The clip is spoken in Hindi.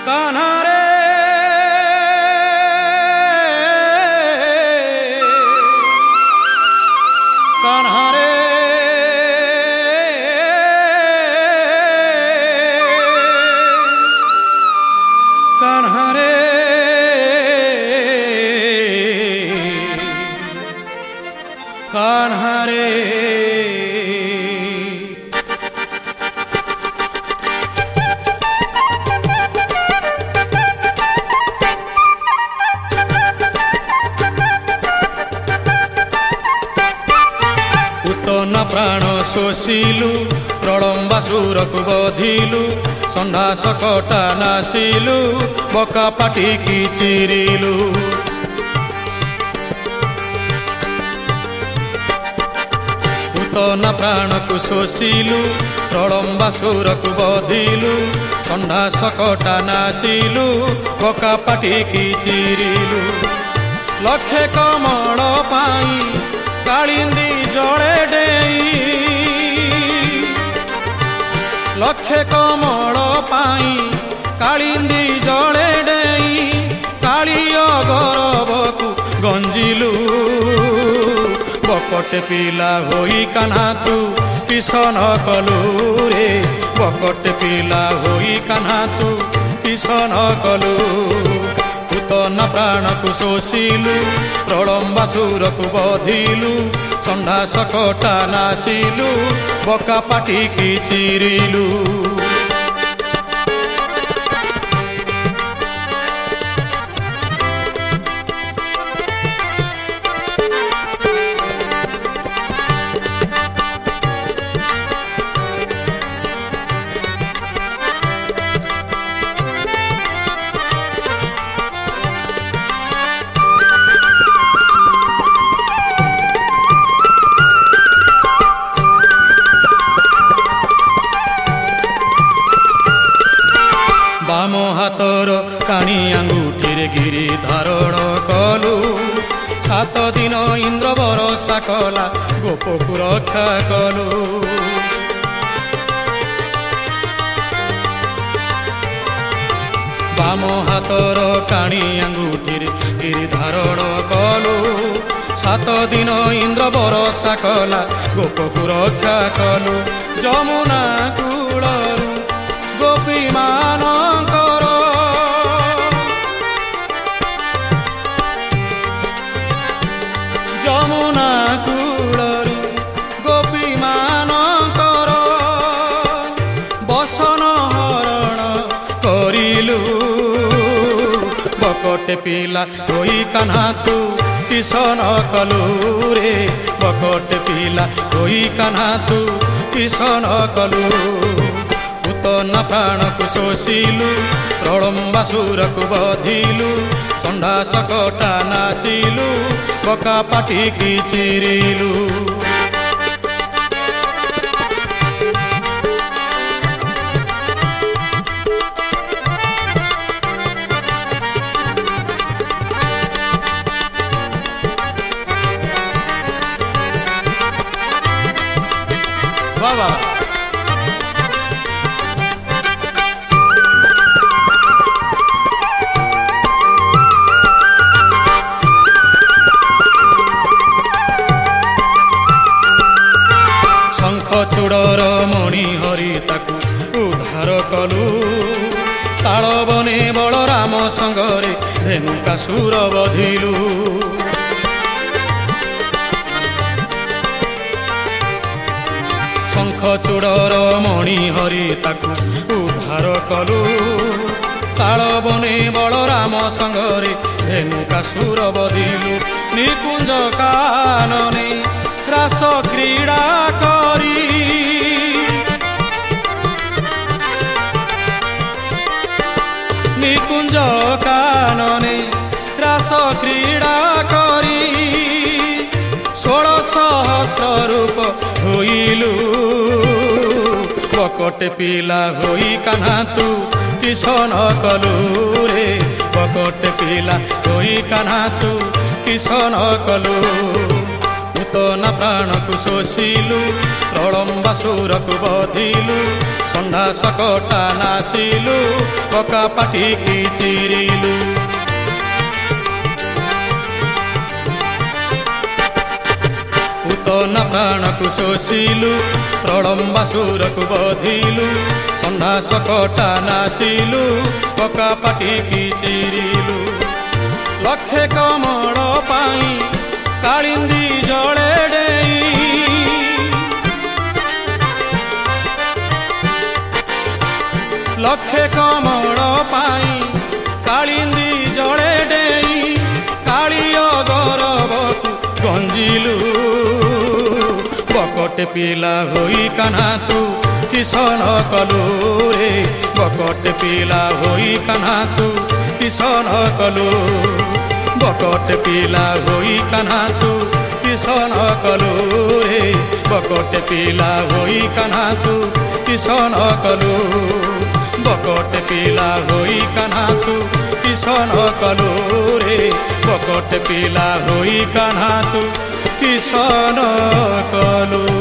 कान्हा रे कान्हा रे कान्हा रे कान्हा रे पूतना प्राण शोषिलु प्रलम्बासुरकु बधिलु षण्ढा सकटा नासिलु बका पाटिकी चिरिलु पूतना प्राण को शोषिलु प्रलम्बासुरकु बधिलु षण्ढा सकटा नासिलु बका पाटिकी चिरिलु लक्षे कमल पाई कालिंदी जड़े डेई लक्षे कमल पाई कालिंदी जड़े डेई कालिय गौरवकु गंजिलु बकटे पिला होई कान्हा तू किसन कलु रे बकटे पिला होई कान्हा तू किसन कलु पूतना प्राण को शोषिलु प्रलम्बासुरकु बधिलु षण्ढा सकटा नासिलु बका पाटिकी चिरिलु बाम हाथर काणी आंगुठी गिरी धारण कलु 7 दिन इंद्र बरसा कला गोपकु रक्षा कलु बाम हाथर काणी आंगुठी गिरी धारण कलु 7 दिन इंद्र बरसा कला गोपकु रक्षा कलु जमुना कूलरू गोपी मानकर जमुना कूलरू गोपी मानकर बसन हरण करिलु बकटे पिला होई कान्हा तू किसन कलु रे बकटे पिला होई कान्हा तू किसन कलु पूतना प्राण को शोषिलु प्रलम्बासुरकु बधिलु षण्ढा सकटा नासिलु बका पाटिकी चिरिलु बाबा चूड़र मणि हरि ताकू उद्धार कलु ताल बने बलराम संगरे धेनुकासुर बधिलु शंख चूड़र मणि हरि ताकू उद्धार कलु ताल बने बलराम संगरे धेनुकासुर बधिलु निकुंज कानने रास क्रीड़ा करी निकुंज कानने रास क्रीड़ा करी 16 सहस्र रूप होइलु बकटे पिला होई कान्हा तू किसन कलु रे बकटे पिला होई कान्हा तू किसन कलु पूतना प्राण को शोषिलु प्रलम्बा सुरकु बधिलु षण्ढा सकटा नासिलु पका पाटिकी चिरिलु पूतना प्राणकु शोषिलु प्रलम्बा सुरकु बधिलु षण्ढा सकटा नासिलु पका पाटिकी चिरिलु लक्षे कमल पाई कालिंदी जड़े डेई लक्षे कमल पाई कालिंदी जड़े डेई कालिय गरबकु गंजिलु बकटे पिला होई कान्हा तू किसन कलु रे बकटे पिला होई कान्हा तू किसन कलु बकटे पिला होई कान्हा तू किसन कलु रे बकटे पिला होई कान्हा तू किसन कलु बकटे पिला होई कान्हा तू किसन कलु रे बकटे पिला होई कान्हा तू किसन कलु।